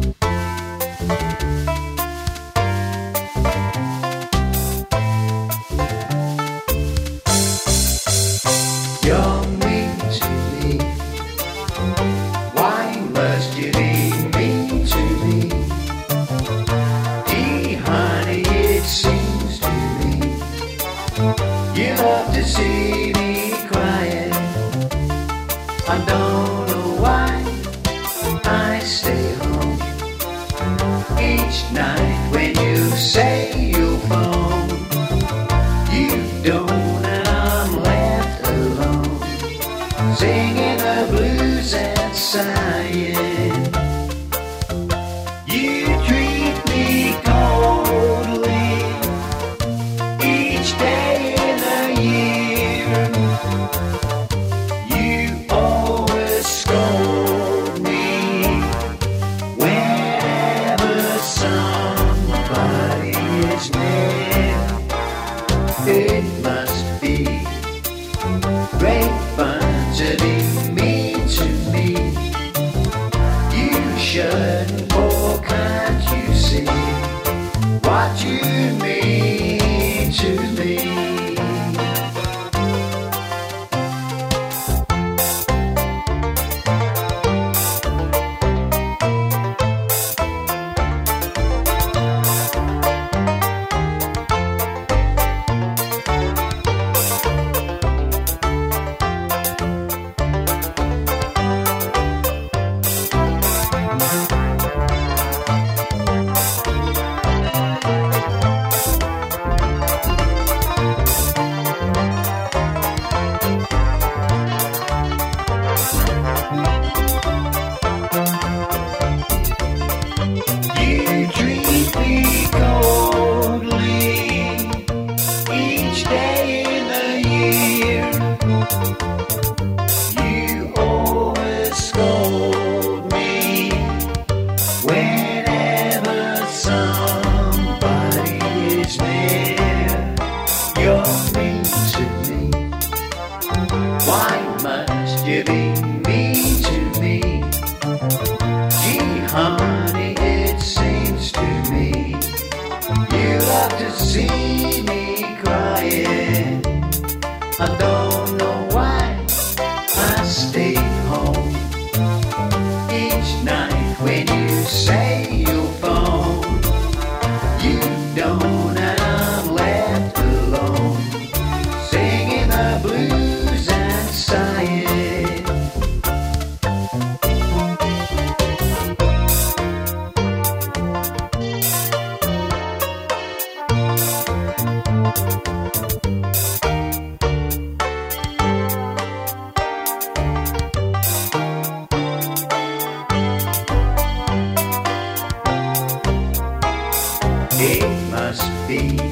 You're mean to me. Why must you be mean to me? Gee, honey, it seems to me you love to see me crying. I don't know why I stay home each night when you say you'll phone. You don't, and I'm left alone, singing the blues and sighing. You treat me coldly each day in the year. You always scold me whenever somebody is near. It must be great fun to be mean to me. You shouldn't, oh, can't you see what you mean to me? Why must you be mean to me? Gee, honey, it seems to me you love to see me crying. I don't know why I stay home each night when you say you'll phone. You don't, and I'm left alone, singing the blues and sighing. It must be